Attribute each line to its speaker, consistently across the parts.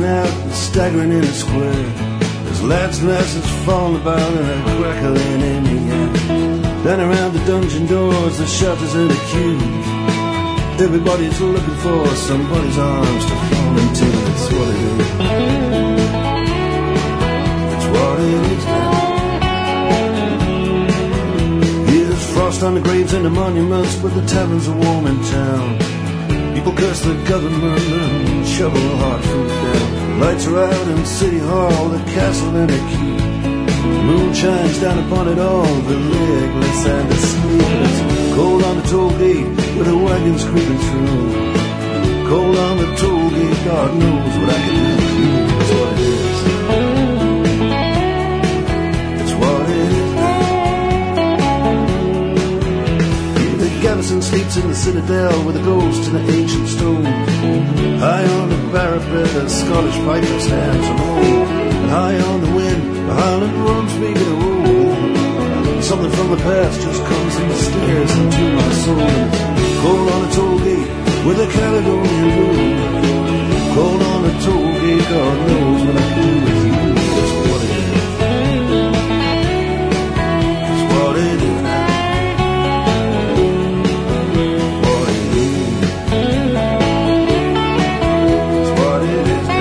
Speaker 1: out and staggering in the square. There's lads and lasses falling about and a crackling in the air. Down around the dungeon doors, the shelters and the queues. Everybody's looking for somebody's arms to fall into. That's what it is. That's what it is now. There's frost on the graves and the monuments, but the taverns are warm in town. People curse the government and shovel hard food down. Lights are out in City Hall, the castle and the keep. The moon shines down upon it all, the legless and the sleepless. Cold on the toll gate with the wagons creeping through. Cold on the toll gate, God knows what I can do. That's what it is. That's what it is. The garrison sleeps in the citadel with a ghost in the ancient stone. High on the parapet, a Scottish piper stands alone. And high on the wind, the Highland drums begin to roll. Something from the past just comes and stares into my soul. Cold on a toll gate with a Caledonian moon. Cold on a toll gate, God knows what I can do with you. That's what it is. That's what it is now. What it is. That's what it is now.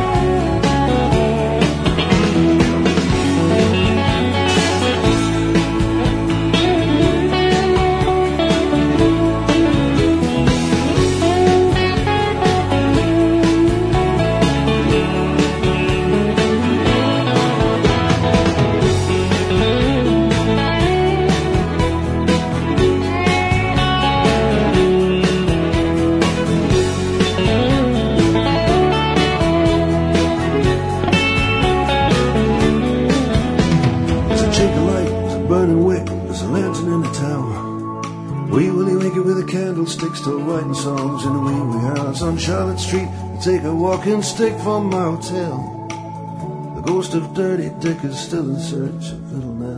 Speaker 1: Still writing songs in the wee wee house on Charlotte Street. I take a walking stick from my hotel. The ghost of Dirty Dick is still in search of Little Nell.